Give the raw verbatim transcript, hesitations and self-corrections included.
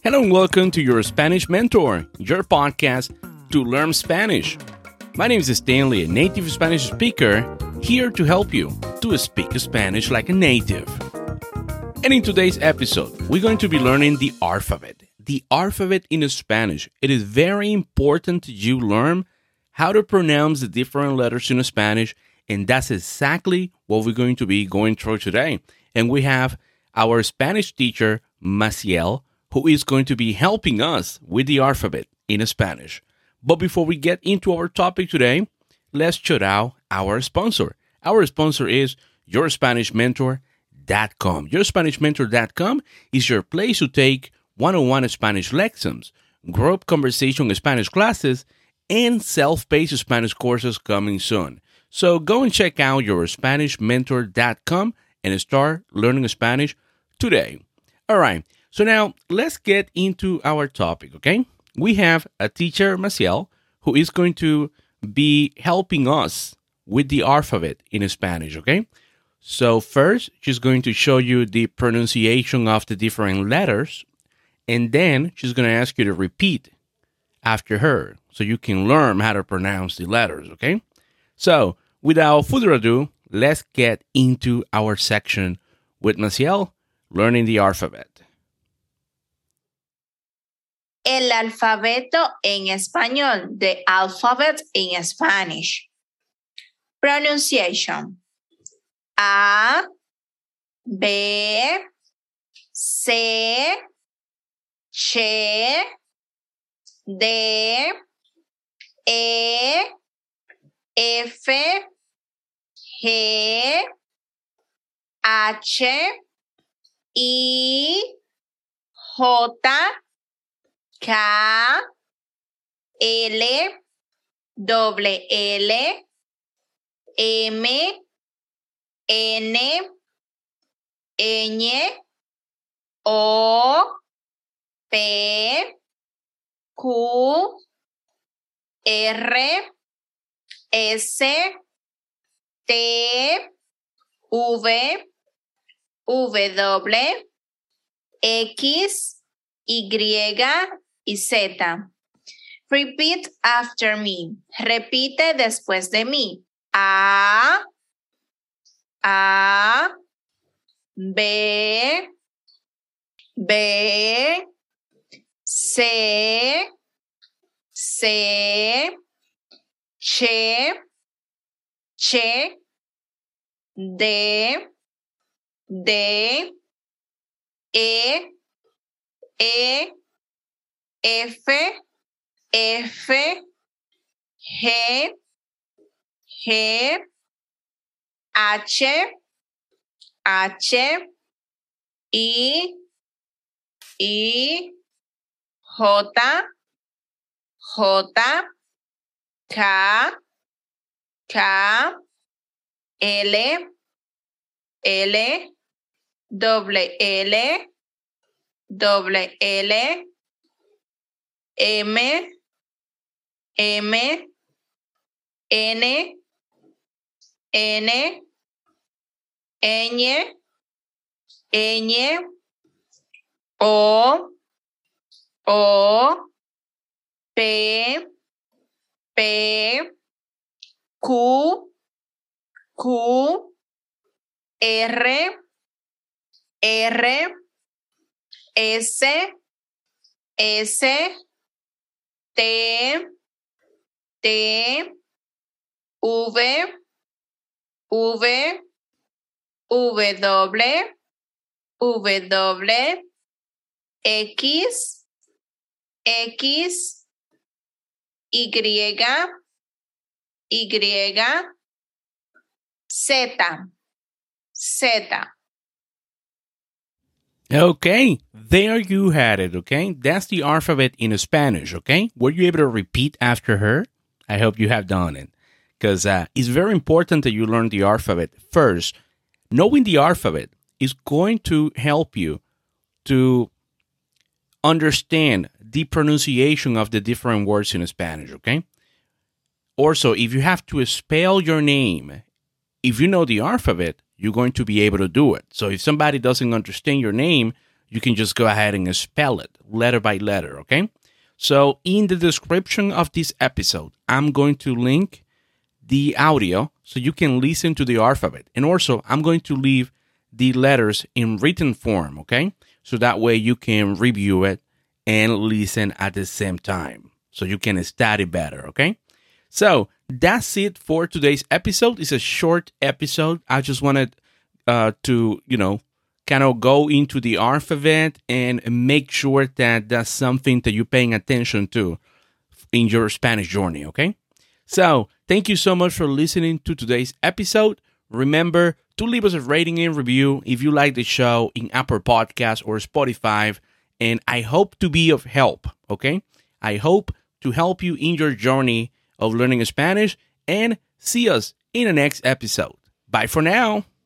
Hello and welcome to your Spanish Mentor, your podcast to learn Spanish. My name is Stanley, a native Spanish speaker, here to help you to speak Spanish like a native. And in today's episode, we're going to be learning the alphabet. The alphabet in Spanish. It is very important you learn how to pronounce the different letters in Spanish, and that's exactly what we're going to be going through today. And we have our Spanish teacher, Maciel, who is going to be helping us with the alphabet in Spanish. But before we get into our topic today, let's shout out our sponsor. Our sponsor is your spanish mentor dot com. your spanish mentor dot com is your place to take one-on-one Spanish lessons, group conversation Spanish classes, and self-paced Spanish courses coming soon. So go and check out your spanish mentor dot com and start learning Spanish today. All right. So now, let's get into our topic, okay? We have a teacher, Maciel, who is going to be helping us with the alphabet in Spanish, okay? So first, she's going to show you the pronunciation of the different letters, and then she's going to ask you to repeat after her so you can learn how to pronounce the letters, okay? So, without further ado, let's get into our section with Maciel, learning the alphabet. El alfabeto en español, the alphabet in Spanish. Pronunciation. A, B, C, Ch, D, E, F, G, H, I, J, K, L, doble L, M, N, Ñ, O, P, Q, R, S, T, V, W, X, Y y Z. Repeat after me. Repite después de mí. A, A, B, B, C, C, Ch, Ch, D, D, E, E, F, F, G, G, H, H, I, I, J, J, K, K, L, L, doble L, doble L, M, M, N, N, Ñ, Ñ, O, O, P, P, Q, Q, R, R, S, S, T, T, V, V, W, W, X, X, Y, Y, Z, Z. Okay, there you had it, okay? That's the alphabet in Spanish, okay? Were you able to repeat after her? I hope you have done it. Because uh, it's very important that you learn the alphabet first. Knowing the alphabet is going to help you to understand the pronunciation of the different words in Spanish, okay? Also, if you have to spell your name, if you know the alphabet, you're going to be able to do it. So if somebody doesn't understand your name, you can just go ahead and spell it letter by letter, okay? So in the description of this episode, I'm going to link the audio so you can listen to the alphabet. And also, I'm going to leave the letters in written form, okay? So that way you can review it and listen at the same time so you can study better, okay? So that's it for today's episode. It's a short episode. I just wanted uh, to, you know, kind of go into the alphabet and make sure that that's something that you're paying attention to in your Spanish journey, okay? So thank you so much for listening to today's episode. Remember to leave us a rating and review if you like the show in Apple Podcasts or Spotify. And I hope to be of help, okay? I hope to help you in your journey of learning Spanish, and see us in the next episode. Bye for now.